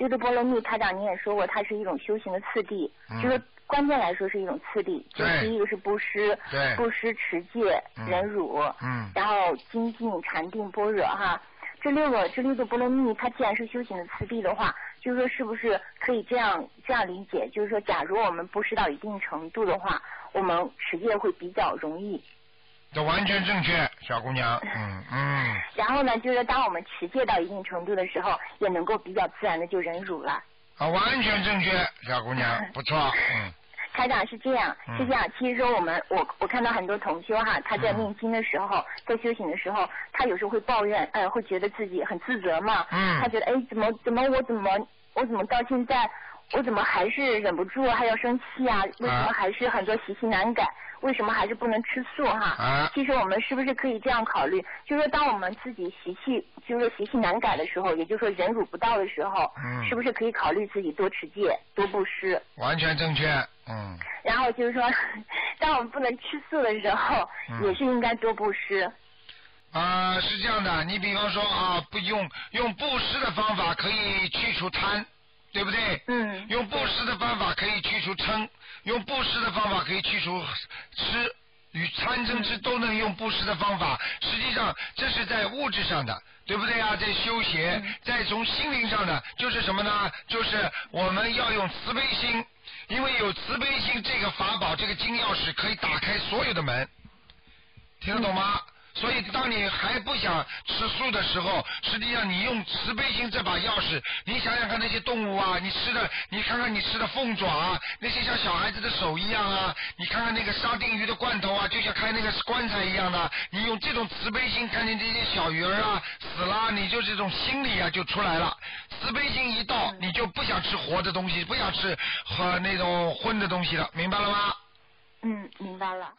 六度波罗蜜，台长您也说过，它是一种修行的次第，就是关键来说是一种次第。就第一个是布施，布施、持戒、忍辱，然后精进、禅定、般若哈。这六度波罗蜜，它既然是修行的次第的话，就是说是不是可以这样理解？就是说，假如我们布施到一定程度的话，我们持戒会比较容易。 这完全正确，小姑娘。 然后呢，就是当我们持戒到一定程度的时候，也能够比较自然的就忍辱了。 啊，完全正确，小姑娘，不错。 台长是这样，其实说我看到很多同修哈，他在念经的时候，在修行的时候，他有时候会抱怨，会觉得自己很自责嘛。他觉得怎么我怎么到现在我怎么还是忍不住还要生气啊？为什么还是很多习气难改？为什么还是不能吃素哈？其实我们是不是可以这样考虑？就是说，当我们自己习气难改的时候，也就是说忍辱不到的时候，是不是可以考虑自己多持戒、多布施？ 完全正确。 然后就是说，当我们不能吃素的时候，也是应该多布施。 是这样的，你比方说不用布施的方法可以去除贪。对不对？用布施的方法可以去除嗔，用布施的方法可以去除吃，与贪嗔痴都能用布施的方法。实际上这是在物质上的，对不对啊？在修学，在从心灵上的，就是什么呢？就是我们要用慈悲心，因为有慈悲心这个法宝，这个金钥匙可以打开所有的门，听得懂吗？所以当你还不想吃素的时候，实际上你用慈悲心这把钥匙，你想想看那些动物啊，你看看你吃的凤爪啊，那些像小孩子的手一样啊，你看看那个沙丁鱼的罐头啊，就像开那个棺材一样的，你用这种慈悲心看见这些小鱼儿啊死了，你就这种心理啊就出来了。慈悲心一到，你就不想吃活的东西，不想吃和那种荤的东西了，明白了吗？ 明白了。